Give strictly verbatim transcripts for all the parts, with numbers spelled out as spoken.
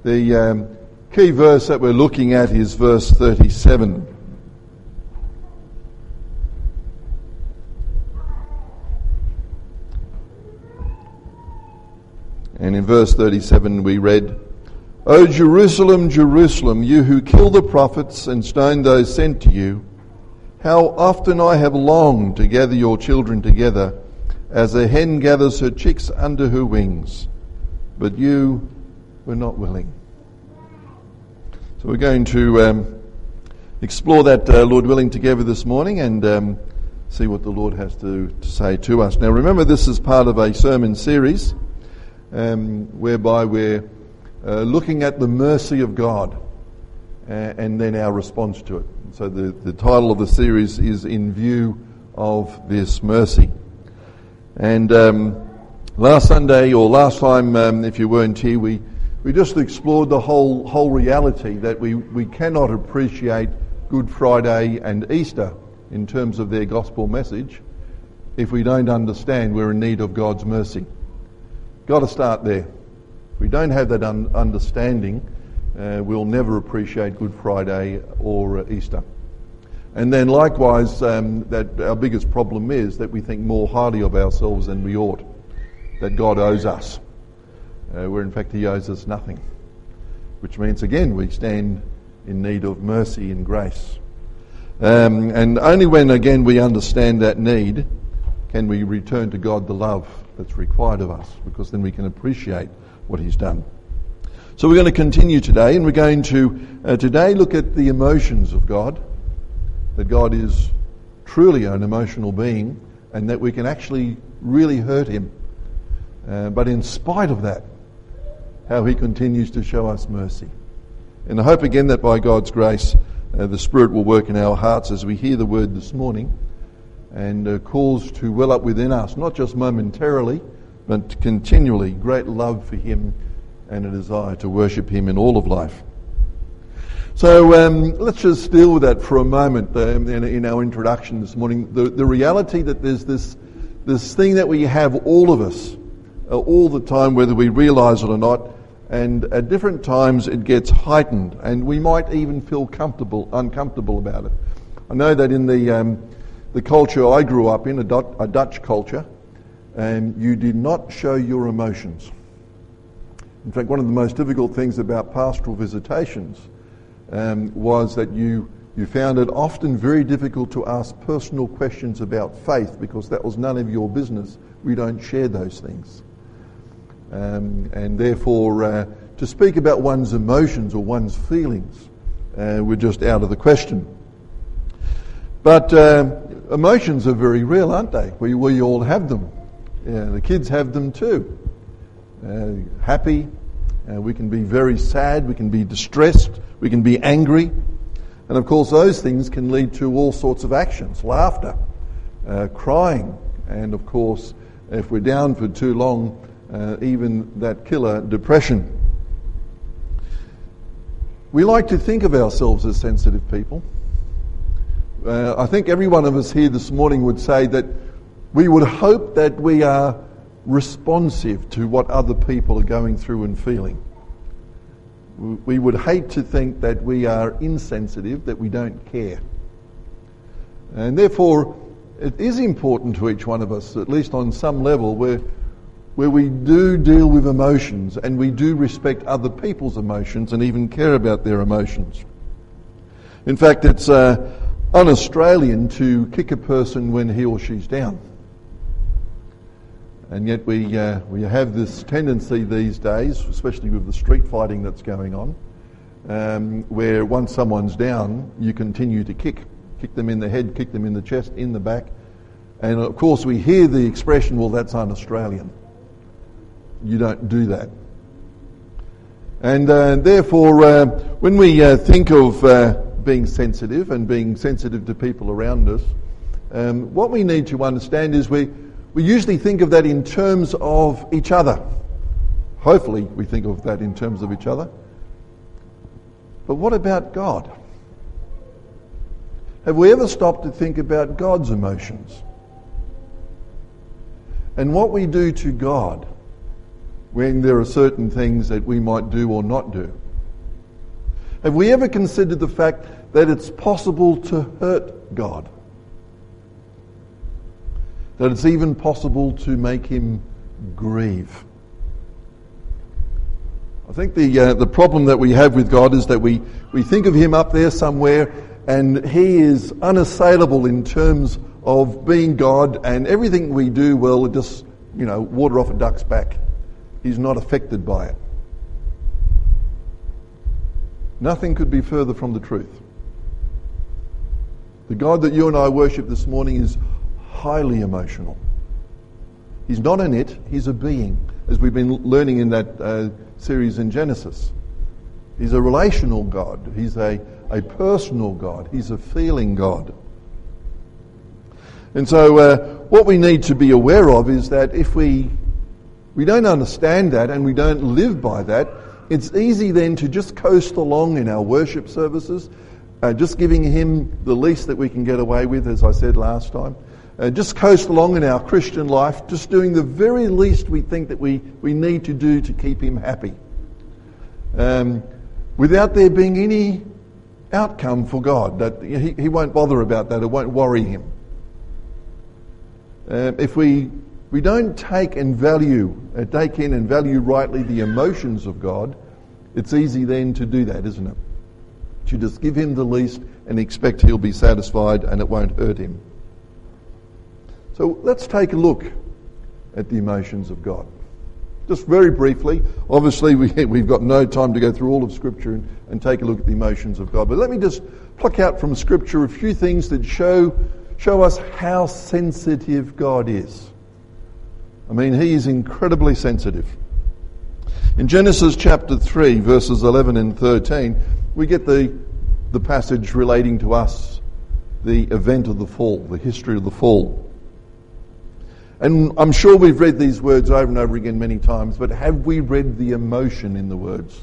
The um, key verse that we're looking at is verse thirty-seven. And in verse thirty-seven we read, O Jerusalem, Jerusalem, you who kill the prophets and stone those sent to you, how often I have longed to gather your children together, as a hen gathers her chicks under her wings, but you were not willing. So we're going to um, explore that, uh, Lord willing, together this morning and um, see what the Lord has to, to say to us. Now remember, this is part of a sermon series um, whereby we're uh, looking at the mercy of God uh, and then our response to it. So the, the title of the series is In View of This Mercy. And um, last Sunday, or last time, um, if you weren't here, we, we just explored the whole whole reality that we, we cannot appreciate Good Friday and Easter in terms of their gospel message if we don't understand we're in need of God's mercy. Got to start there. If we don't have that un- understanding, uh, we'll never appreciate Good Friday or uh, Easter. And then likewise, um, that our biggest problem is that we think more highly of ourselves than we ought, that God owes us, uh, where in fact he owes us nothing, which means again we stand in need of mercy and grace. Um, and only when again we understand that need can we return to God the love that's required of us, because then we can appreciate what he's done. So we're going to continue today, and we're going to uh, today look at the emotions of God, that God is truly an emotional being and that we can actually really hurt him. Uh, but in spite of that, how he continues to show us mercy. And I hope again that by God's grace, uh, the Spirit will work in our hearts as we hear the word this morning and uh, cause to well up within us, not just momentarily, but continually, great love for him and a desire to worship him in all of life. So um, let's just deal with that for a moment um, in, in our introduction this morning. The, the reality that there's this this thing that we have, all of us, uh, all the time, whether we realise it or not, and at different times it gets heightened, and we might even feel comfortable, uncomfortable about it. I know that in the um, the culture I grew up in, a, Dutch, a Dutch culture, um, you did not show your emotions. In fact, one of the most difficult things about pastoral visitations Um, was that you you found it often very difficult to ask personal questions about faith, because that was none of your business. We don't share those things. Um, and therefore, uh, to speak about one's emotions or one's feelings uh, were just out of the question. But uh, emotions are very real, aren't they? We, we all have them. Yeah, the kids have them too. Uh, happy. Uh, we can be very sad, we can be distressed, we can be angry. And of course those things can lead to all sorts of actions, laughter, uh, crying, and of course if we're down for too long, uh, even that killer, depression. We like to think of ourselves as sensitive people. Uh, I think every one of us here this morning would say that we would hope that we are responsive to what other people are going through and feeling. We would hate to think that we are insensitive, that we don't care. And therefore, it is important to each one of us, at least on some level, where where we do deal with emotions and we do respect other people's emotions and even care about their emotions. In fact, it's uh, un-Australian to kick a person when he or she's down. And yet we uh, we have this tendency these days, especially with the street fighting that's going on, um, where once someone's down, you continue to kick. Kick them in the head, kick them in the chest, in the back. And of course we hear the expression, well, that's un-Australian. You don't do that. And uh, therefore, uh, when we uh, think of uh, being sensitive and being sensitive to people around us, um, what we need to understand is we We usually think of that in terms of each other. Hopefully we think of that in terms of each other. But what about God? Have we ever stopped to think about God's emotions? And what we do to God when there are certain things that we might do or not do? Have we ever considered the fact that it's possible to hurt God? That it's even possible to make him grieve? I think the uh, the problem that we have with God is that we, we think of him up there somewhere, and he is unassailable in terms of being God, and everything we do, well, it just, you know, water off a duck's back. He's not affected by it. Nothing could be further from the truth. The God that you and I worship this morning is highly emotional. He's not an it, he's a being, as we've been learning in that uh, series in Genesis. He's a relational God. He's a, a personal God. He's a feeling God. And so uh, what we need to be aware of is that if we we don't understand that and we don't live by that, it's easy then to just coast along in our worship services, uh, just giving him the least that we can get away with, as I said last time. Uh, just coast along in our Christian life, just doing the very least we think that we, we need to do to keep him happy. Um, without there being any outcome for God. That he, he won't bother about that. It won't worry him. Uh, if we we don't take and value, uh, take in and value rightly the emotions of God, it's easy then to do that, isn't it? To just give him the least and expect he'll be satisfied and it won't hurt him. So let's take a look at the emotions of God. Just very briefly. Obviously, we, we've got no time to go through all of Scripture and, and take a look at the emotions of God. But let me just pluck out from Scripture a few things that show show us how sensitive God is. I mean, he is incredibly sensitive. In Genesis chapter three, verses eleven and thirteen, we get the, the passage relating to us, the event of the fall, the history of the fall. And I'm sure we've read these words over and over again many times, but have we read the emotion in the words?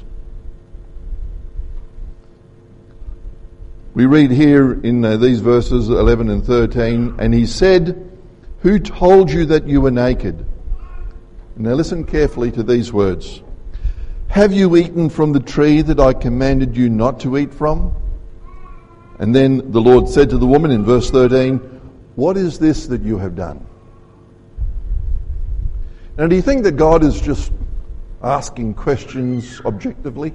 We read here in uh, these verses eleven and thirteen, and he said, "Who told you that you were naked?" Now listen carefully to these words. "Have you eaten from the tree that I commanded you not to eat from?" And then the Lord said to the woman in verse thirteen, "What is this that you have done?" Now, do you think that God is just asking questions objectively?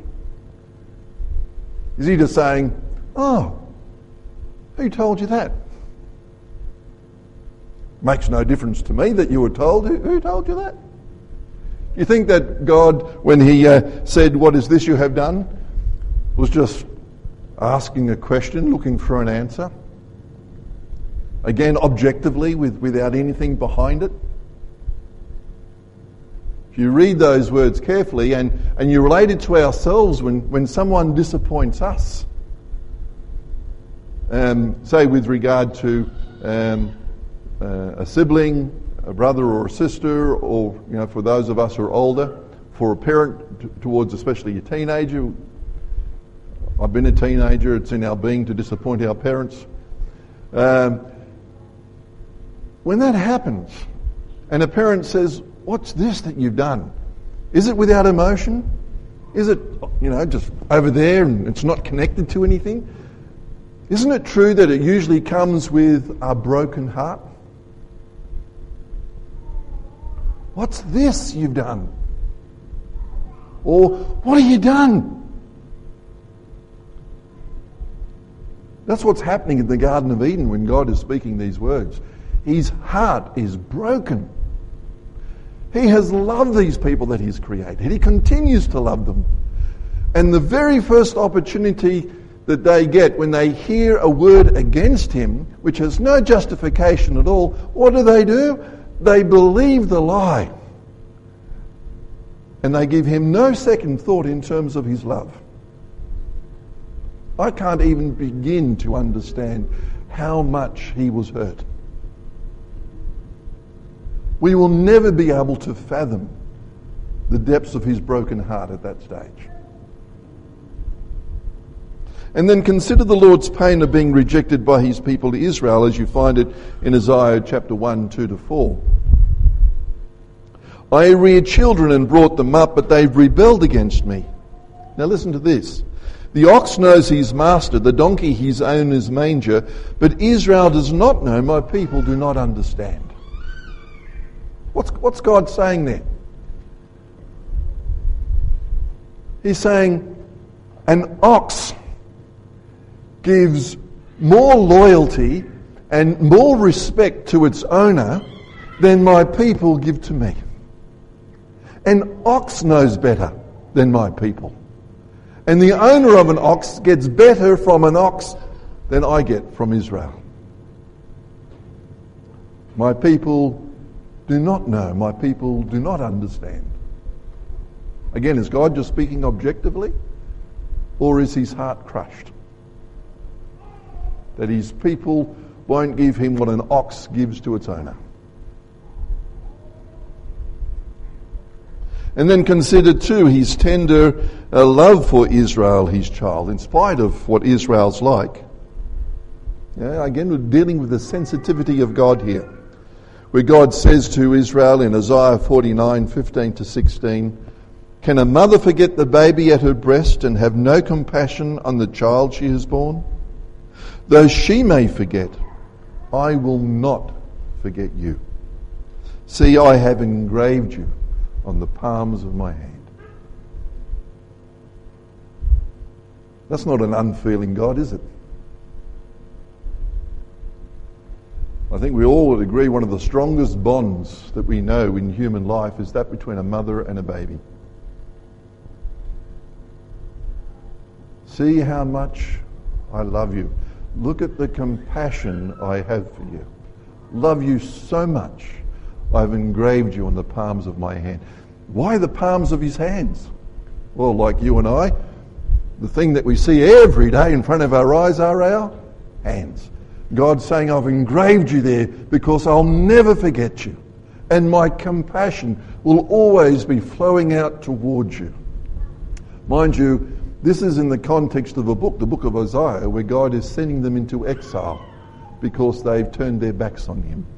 Is he just saying, "Oh, who told you that? Makes no difference to me that you were told. Who, who told you that?" You think that God, when he uh, said, "What is this you have done?" was just asking a question, looking for an answer? Again, objectively, with, without anything behind it? If you read those words carefully and, and you relate it to ourselves when, when someone disappoints us, um, say with regard to um, uh, a sibling, a brother or a sister, or, you know, for those of us who are older, for a parent t- towards especially a teenager. I've been a teenager. It's in our being to disappoint our parents. Um, when that happens, and a parent says, "What's this that you've done?" Is it without emotion? Is it, you know, just over there and it's not connected to anything? Isn't it true that it usually comes with a broken heart? "What's this you've done?" Or, "What have you done?" That's what's happening in the Garden of Eden when God is speaking these words. His heart is broken. He has loved these people that he's created. He continues to love them. And the very first opportunity that they get when they hear a word against him, which has no justification at all, what do they do? They believe the lie. And they give him no second thought in terms of his love. I can't even begin to understand how much he was hurt. We will never be able to fathom the depths of his broken heart at that stage. And then consider the Lord's pain of being rejected by his people Israel, as you find it in Isaiah chapter one, two to four. I reared children and brought them up, but they've rebelled against me. Now listen to this. The ox knows his master, the donkey his owner's manger, but Israel does not know, my people do not understand. What's, what's God saying there? He's saying an ox gives more loyalty and more respect to its owner than my people give to me. An ox knows better than my people. And the owner of an ox gets better from an ox than I get from Israel. My people do not know. My people do not understand. Again, is God just speaking objectively? Or is his heart crushed? That his people won't give him what an ox gives to its owner. And then consider too his tender uh, love for Israel, his child, in spite of what Israel's like. Yeah, again, we're dealing with the sensitivity of God here, where God says to Israel in Isaiah forty-nine, fifteen to sixteen, "Can a mother forget the baby at her breast and have no compassion on the child she has borne? Though she may forget, I will not forget you. See, I have engraved you on the palms of my hand." That's not an unfeeling God, is it? I think we all would agree one of the strongest bonds that we know in human life is that between a mother and a baby. See how much I love you. Look at the compassion I have for you. Love you so much, I've engraved you on the palms of my hand. Why the palms of his hands? Well, like you and I, the thing that we see every day in front of our eyes are our hands. God's saying, I've engraved you there because I'll never forget you. And my compassion will always be flowing out towards you. Mind you, this is in the context of a book, the book of Isaiah, where God is sending them into exile because they've turned their backs on him.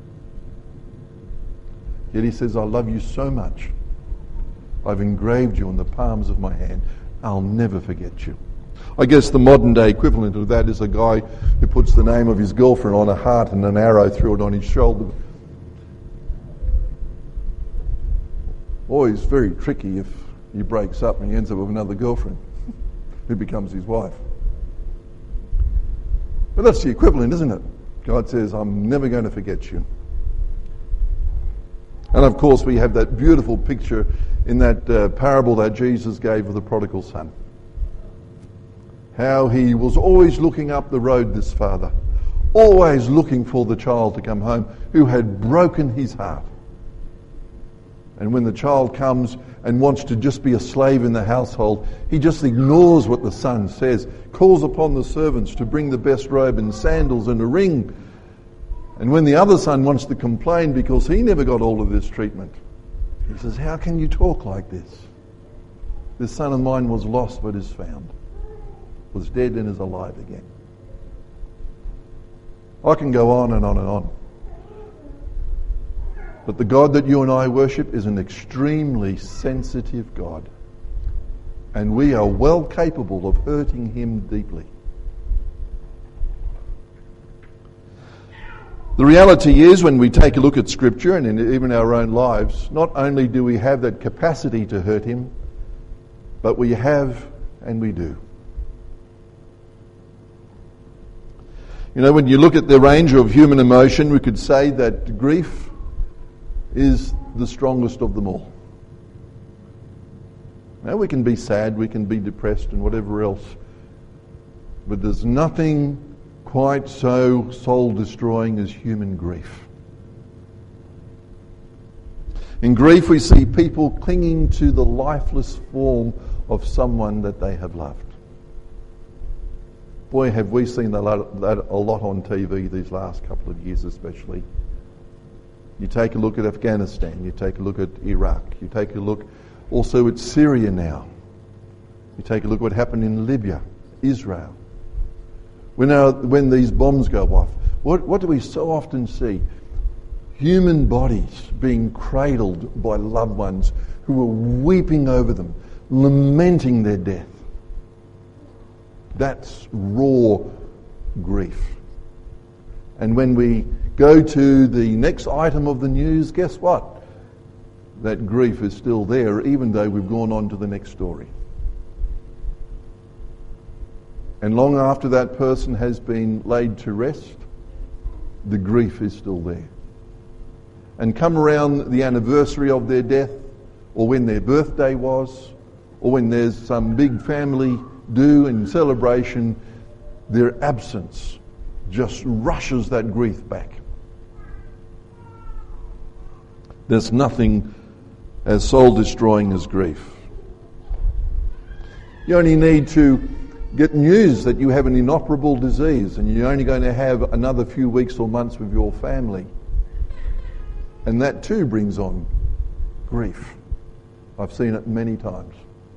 Yet he says, I love you so much. I've engraved you on the palms of my hand. I'll never forget you. I guess the modern day equivalent of that is a guy who puts the name of his girlfriend on a heart and an arrow through it on his shoulder. Always very tricky if he breaks up and he ends up with another girlfriend who becomes his wife. But that's the equivalent, isn't it? God says, I'm never going to forget you. And of course we have that beautiful picture in that uh, parable that Jesus gave of the prodigal son. How he was always looking up the road, this father, always looking for the child to come home who had broken his heart. And when the child comes and wants to just be a slave in the household, he just ignores what the son says, calls upon the servants to bring the best robe and sandals and a ring. And when the other son wants to complain because he never got all of this treatment, he says, how can you talk like this? This son of mine was lost but is found, was dead and is alive again. I can go on and on and on. But the God that you and I worship is an extremely sensitive God. And we are well capable of hurting him deeply. The reality is, when we take a look at Scripture and in even our own lives, not only do we have that capacity to hurt him, but we have and we do. You know, when you look at the range of human emotion, we could say that grief is the strongest of them all. Now, we can be sad, we can be depressed and whatever else, but there's nothing quite so soul-destroying as human grief. In grief, we see people clinging to the lifeless form of someone that they have loved. Boy, have we seen that a lot on T V these last couple of years especially. You take a look at Afghanistan, you take a look at Iraq, you take a look also at Syria now. You take a look at what happened in Libya, Israel. When, our, when these bombs go off, what, what do we so often see? human bodies being cradled by loved ones who were weeping over them, lamenting their death. That's raw grief. And when we go to the next item of the news, guess what? That grief is still there, even though we've gone on to the next story. And long after that person has been laid to rest, the grief is still there. And come around the anniversary of their death, or when their birthday was, or when there's some big family do and celebration, their absence just rushes that grief back. There's nothing as soul-destroying as grief. You only need to get news that you have an inoperable disease and you're only going to have another few weeks or months with your family. And that too brings on grief. I've seen it many times.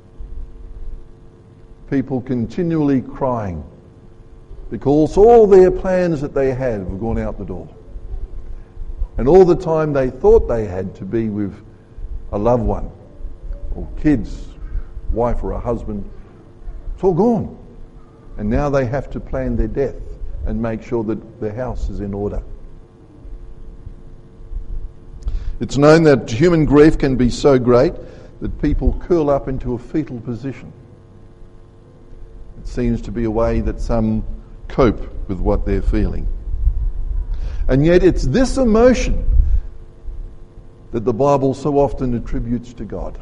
People continually crying because all their plans that they had have gone out the door. And all the time they thought they had to be with a loved one, or kids, wife or a husband, it's all gone. And now they have to plan their death and make sure that their house is in order. It's known that human grief can be so great that people curl up into a fetal position. It seems to be a way that some cope with what they're feeling. And yet it's this emotion that the Bible so often attributes to God.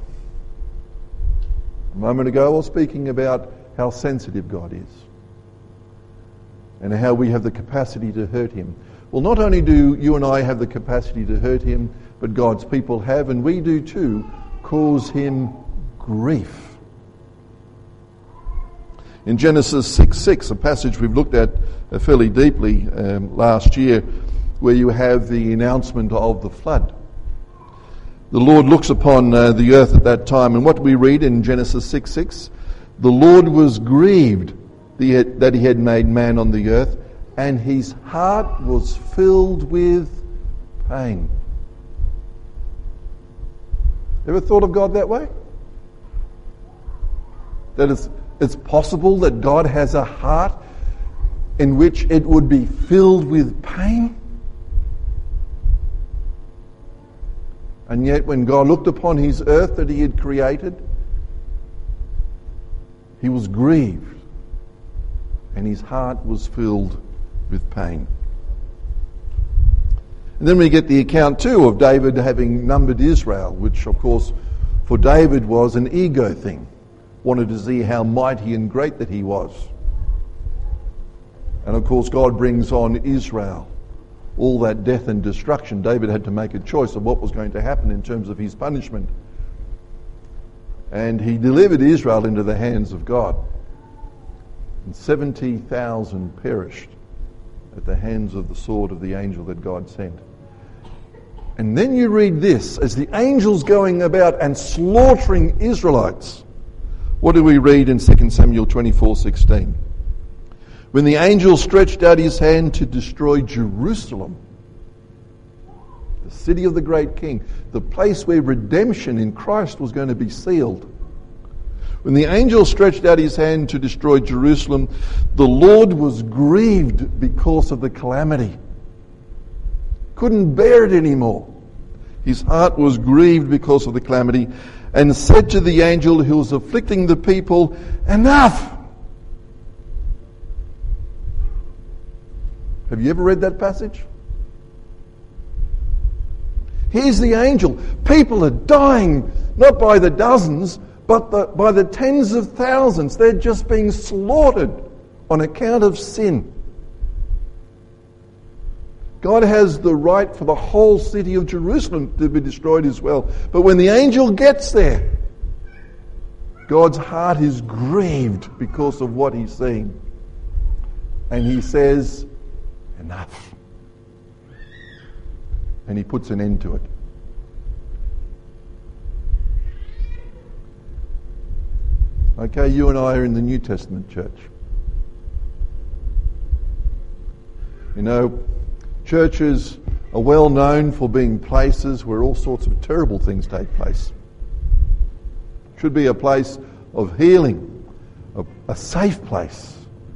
A moment ago I was speaking about how sensitive God is and how we have the capacity to hurt him. Well, not only do you and I have the capacity to hurt him, but God's people have, and we do too, cause him grief. In Genesis six six, a passage we've looked at fairly deeply um, last year, where you have the announcement of the flood. The Lord looks upon uh, the earth at that time, and what we read in Genesis six six, the Lord was grieved that he had made man on the earth, and his heart was filled with pain. Ever thought of God that way? That it's, it's possible that God has a heart in which it would be filled with pain? And yet when God looked upon his earth that he had created, he was grieved and his heart was filled with pain. And then we get the account too of David having numbered Israel, which of course for David was an ego thing. Wanted to see how mighty and great that he was. And of course God brings on Israel all that death and destruction. David had to make a choice of what was going to happen in terms of his punishment. And he delivered Israel into the hands of God. And seventy thousand perished at the hands of the sword of the angel that God sent. And then you read this, as the angels going about and slaughtering Israelites. What do we read in Second Samuel twenty-four sixteen? When the angel stretched out his hand to destroy Jerusalem, the city of the great king, the place where redemption in Christ was going to be sealed. When the angel stretched out his hand to destroy Jerusalem, the Lord was grieved because of the calamity. Couldn't bear it anymore. His heart was grieved because of the calamity, and said to the angel who was afflicting the people, "Enough!" Have you ever read that passage? Here's the angel. People are dying, not by the dozens, but the, by the tens of thousands. They're just being slaughtered on account of sin. God has the right for the whole city of Jerusalem to be destroyed as well. But when the angel gets there, God's heart is grieved because of what he's seeing. And he says, "Enough." And he puts an end to it. Okay, you and I are in the New Testament church. You know, churches are well known for being places where all sorts of terrible things take place. It should be a place of healing, a, a safe place.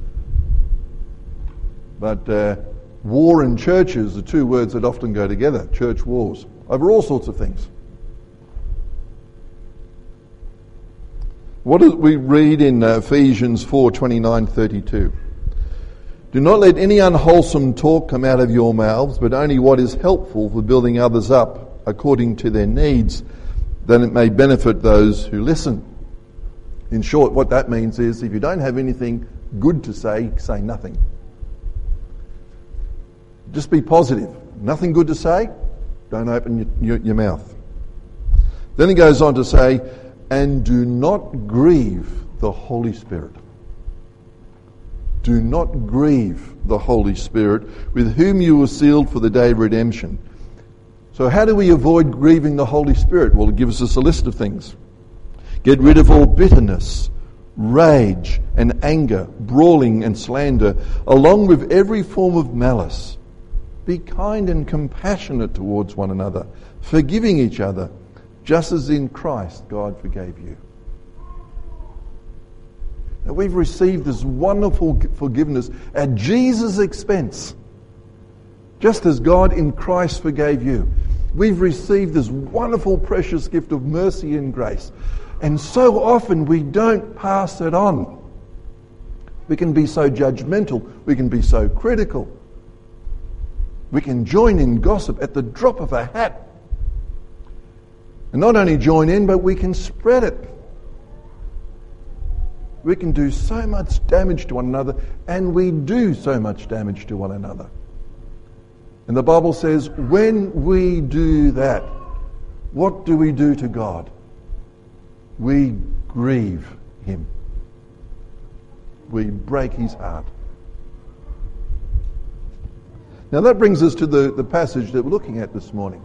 But uh, war and churches are two words that often go together, church wars, over all sorts of things. What do we read in uh, Ephesians four, twenty-nine, thirty-two? Do not let any unwholesome talk come out of your mouths, but only what is helpful for building others up according to their needs, that it may benefit those who listen. In short, what that means is if you don't have anything good to say, say nothing. Just be positive. Nothing good to say, don't open your, your, your mouth. Then he goes on to say, and do not grieve the Holy Spirit. Do not grieve the Holy Spirit, with whom you were sealed for the day of redemption. So how do we avoid grieving the Holy Spirit? Well, it gives us a list of things. Get rid of all bitterness, rage and anger, brawling and slander, along with every form of malice. Be kind and compassionate towards one another, forgiving each other, just as in Christ God forgave you. Now we've received this wonderful forgiveness at Jesus' expense. Just as God in Christ forgave you. We've received this wonderful, precious gift of mercy and grace. And so often we don't pass it on. We can be so judgmental. We can be so critical. We can join in gossip at the drop of a hat. And not only join in, but we can spread it. We can do so much damage to one another, and we do so much damage to one another. And the Bible says, when we do that, what do we do to God? We grieve him. We break his heart. Now that brings us to the, the passage that we're looking at this morning.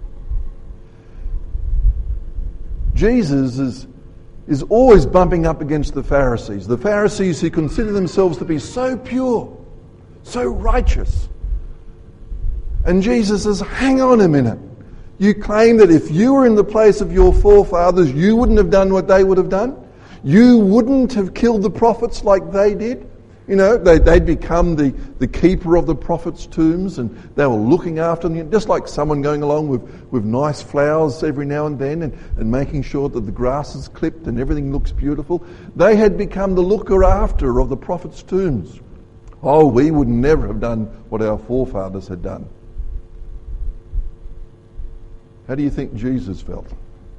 Jesus is, is always bumping up against the Pharisees. The Pharisees who consider themselves to be so pure, so righteous. And Jesus says, hang on a minute. You claim that if you were in the place of your forefathers, you wouldn't have done what they would have done? You wouldn't have killed the prophets like they did? You know, they, they'd become the, the keeper of the prophets' tombs, and they were looking after them, just like someone going along with, with nice flowers every now and then and, and making sure that the grass is clipped and everything looks beautiful. They had become the looker after of the prophets' tombs. Oh, we would never have done what our forefathers had done. How do you think Jesus felt?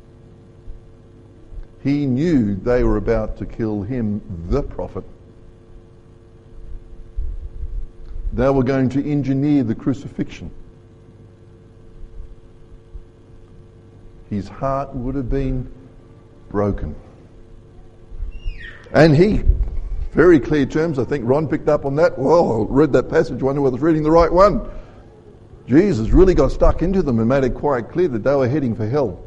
He knew they were about to kill him, the prophet. They were going to engineer the crucifixion. His heart would have been broken. And he, very clear terms, I think Ron picked up on that. Well, I read that passage, wonder whether I was reading the right one. Jesus really got stuck into them and made it quite clear that they were heading for hell.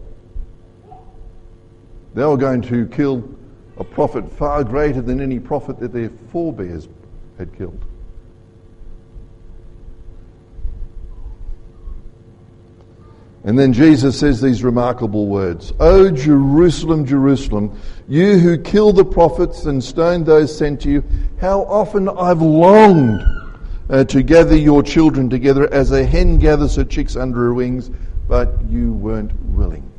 They were going to kill a prophet far greater than any prophet that their forebears had killed. And then Jesus says these remarkable words, "O Jerusalem, Jerusalem, you who kill the prophets and stone those sent to you, how often I've longed uh, to gather your children together as a hen gathers her chicks under her wings, but you weren't willing."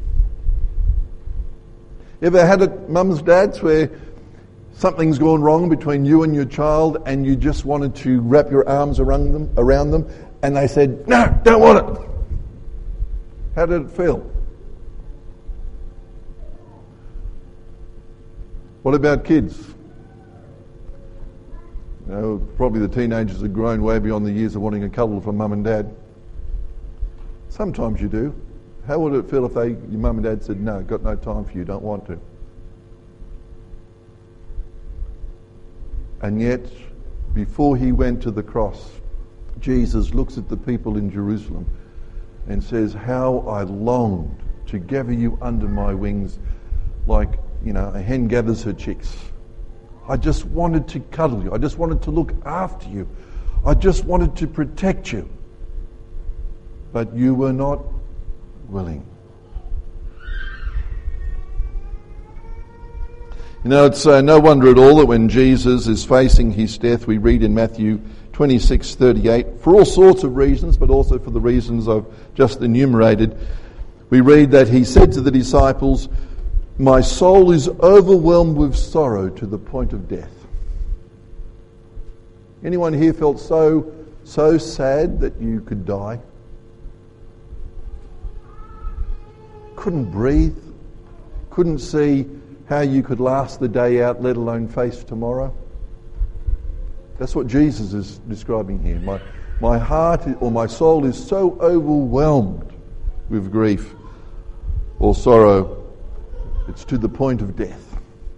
Ever had it, mums, dads, where something's gone wrong between you and your child and you just wanted to wrap your arms around them, around them and they said, "No, don't want it." How did it feel? What about kids? You know, probably the teenagers have grown way beyond the years of wanting a cuddle from mum and dad. Sometimes you do. How would it feel if they, your mum and dad said, "No, got no time for you, don't want to"? And yet, before he went to the cross, Jesus looks at the people in Jerusalem and says, "How I longed to gather you under my wings like, you know, a hen gathers her chicks. I just wanted to cuddle you. I just wanted to look after you. I just wanted to protect you." but you were not willing. You know, it's uh, no wonder at all that when Jesus is facing his death, we read in Matthew twenty-six thirty-eight, for all sorts of reasons, but also for the reasons I've just enumerated, we read that he said to the disciples, "My soul is overwhelmed with sorrow to the point of death." Anyone here felt so, so sad that you could die? Couldn't breathe? Couldn't see how you could last the day out, let alone face tomorrow? That's what Jesus is describing here. My, my heart or my soul is so overwhelmed with grief or sorrow, it's to the point of death.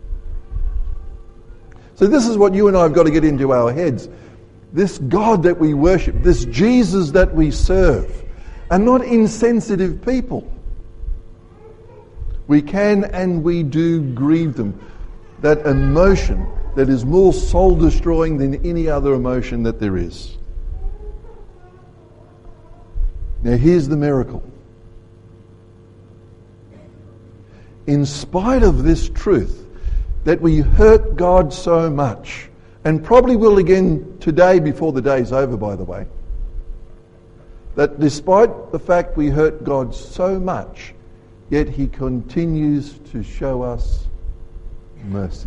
So this is what you and I have got to get into our heads. This God that we worship, this Jesus that we serve, are not insensitive people. We can and we do grieve them. That emotion that is more soul-destroying than any other emotion that there is. Now here's the miracle. In spite of this truth, that we hurt God so much, and probably will again today before the day's over, by the way, that despite the fact we hurt God so much, yet he continues to show us mercy.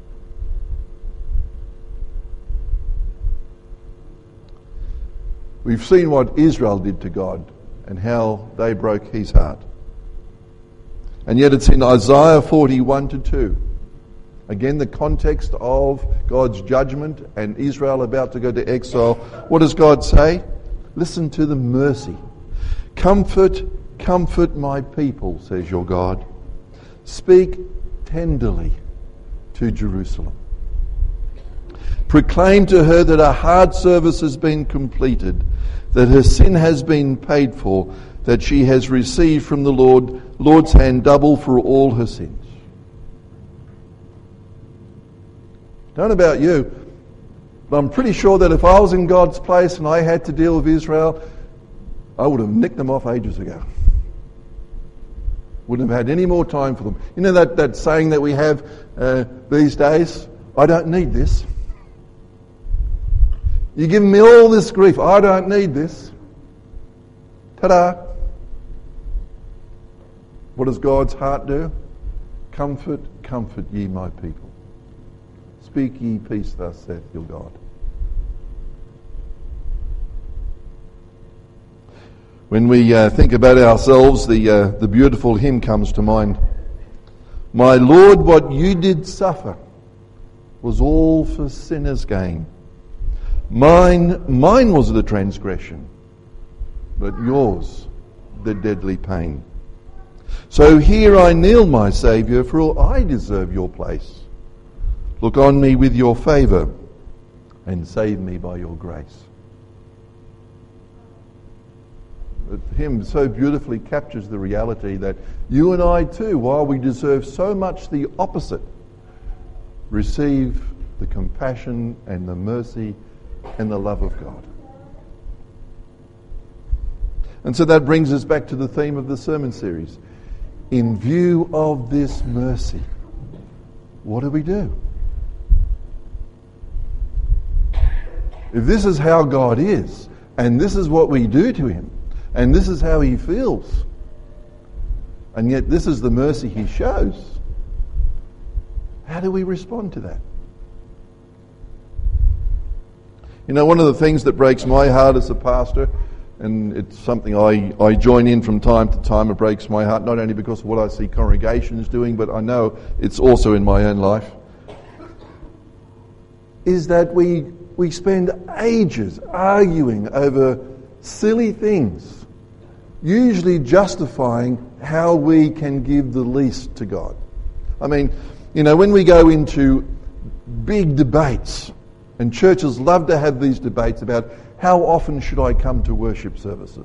We've seen what Israel did to God and how they broke his heart. And yet it's in Isaiah forty-one to two. Again, the context of God's judgment and Israel about to go to exile. What does God say? Listen to the mercy. Comfort, comfort my people, says your God. Speak tenderly to Jerusalem. Proclaim to her that her hard service has been completed, that her sin has been paid for, that she has received from the Lord, Lord's hand double for all her sins. Don't know about you, but I'm pretty sure that if I was in God's place and I had to deal with Israel, I would have nicked them off ages ago. Wouldn't have had any more time for them. You know that, that saying that we have uh, these days? I don't need this. You're giving me all this grief. I don't need this. Ta-da. What does God's heart do? Comfort, comfort ye my people. Speak ye peace, thus saith your God. When we uh, think about ourselves, the uh, the beautiful hymn comes to mind. My Lord, what you did suffer was all for sinners' gain. Mine, mine was the transgression, but yours the deadly pain. So here I kneel, my Saviour, for I deserve your place. Look on me with your favour and save me by your grace. The hymn so beautifully captures the reality that you and I too, while we deserve so much the opposite, receive the compassion and the mercy and the love of God. And so that brings us back to the theme of the sermon series. In view of this mercy, what do we do? If this is how God is, and this is what we do to him, and this is how he feels, and yet this is the mercy he shows, how do we respond to that? You know, one of the things that breaks my heart as a pastor, and it's something I, I join in from time to time, it breaks my heart not only because of what I see congregations doing, but I know it's also in my own life, is that we we spend ages arguing over silly things, usually justifying how we can give the least to God. I mean, you know, when we go into big debates, and churches love to have these debates about how often should I come to worship services?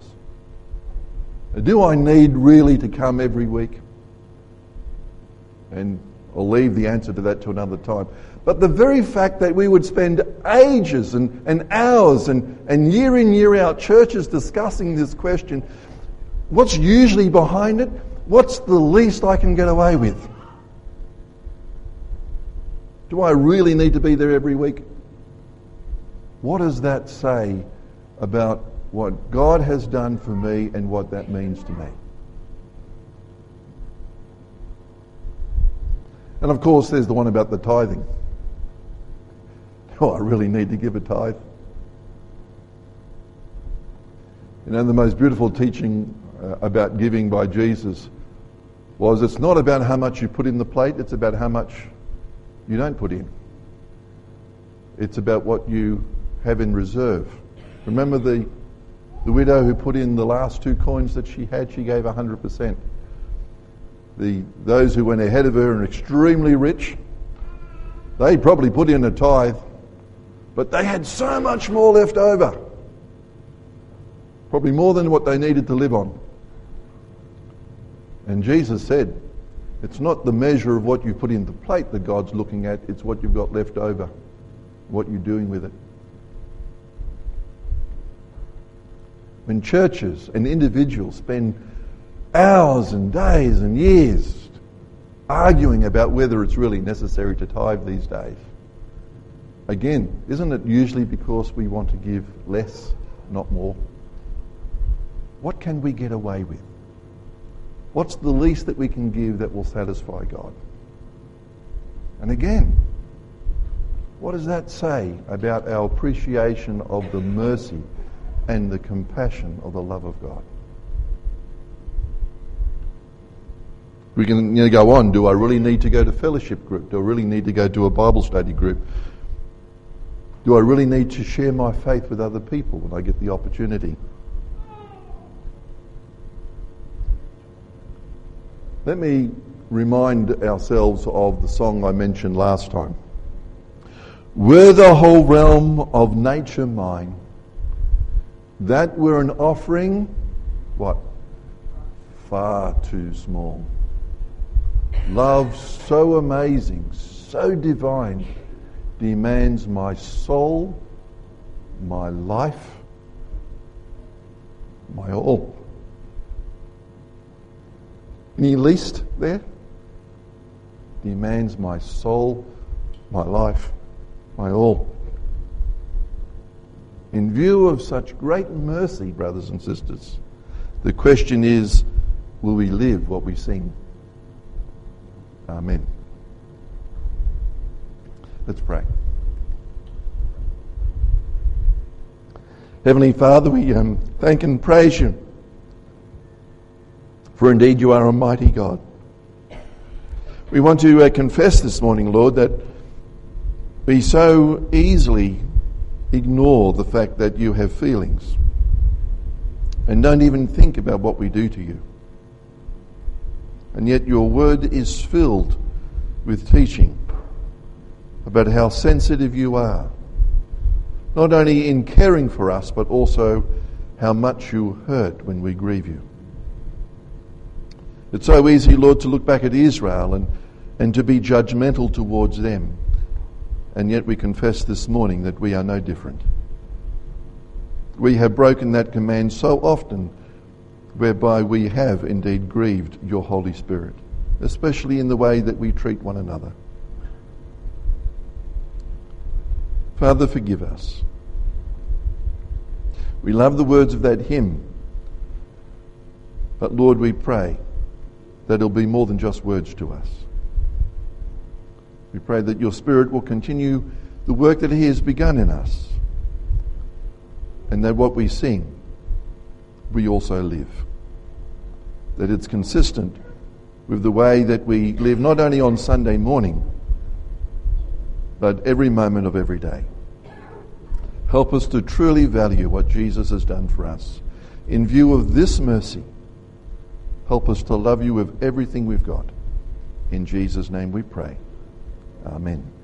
Do I need really to come every week? And I'll leave the answer to that to another time. But the very fact that we would spend ages and, and hours and, and year in, year out churches discussing this question, what's usually behind it? What's the least I can get away with? Do I really need to be there every week? What does that say about what God has done for me and what that means to me? And of course, there's the one about the tithing. Oh, I really need to give a tithe. You know, the most beautiful teaching uh, about giving by Jesus was it's not about how much you put in the plate, it's about how much you don't put in. It's about what you have in reserve. Remember the, the widow who put in the last two coins that she had, she gave one hundred percent. The, those who went ahead of her and extremely rich, they probably put in a tithe, but they had so much more left over. Probably more than what they needed to live on. And Jesus said, it's not the measure of what you put in the plate that God's looking at, it's what you've got left over, what you're doing with it. When churches and individuals spend hours and days and years arguing about whether it's really necessary to tithe these days, again, isn't it usually because we want to give less, not more? What can we get away with? What's the least that we can give that will satisfy God? And again, what does that say about our appreciation of the mercy and the compassion of the love of God? We can you know, go on. Do I really need to go to fellowship group? Do I really need to go to a Bible study group? Do I really need to share my faith with other people when I get the opportunity? Let me remind ourselves of the song I mentioned last time. Were the whole realm of nature mine, that were an offering, what? Far too small. Love so amazing, so divine, demands my soul, my life, my all. Any least there? Demands my soul, my life, my all. In view of such great mercy, brothers and sisters, the question is, will we live what we sing? Amen. Let's pray. Heavenly Father, we um, thank and praise you, for indeed you are a mighty God. We want to uh, confess this morning, Lord, that we so easily ignore the fact that you have feelings and don't even think about what we do to you. And yet your word is filled with teaching about how sensitive you are, not only in caring for us, but also how much you hurt when we grieve you. It's so easy, Lord, to look back at Israel and, and to be judgmental towards them. And yet we confess this morning that we are no different. We have broken that command so often, whereby we have indeed grieved your Holy Spirit, especially in the way that we treat one another. Father, forgive us. We love the words of that hymn, but Lord, we pray that it'll be more than just words to us. We pray that your Spirit will continue the work that he has begun in us, and that what we sing, we also live. That it's consistent with the way that we live, not only on Sunday morning, but every moment of every day. Help us to truly value what Jesus has done for us. In view of this mercy, help us to love you with everything we've got. In Jesus' name we pray. Amen.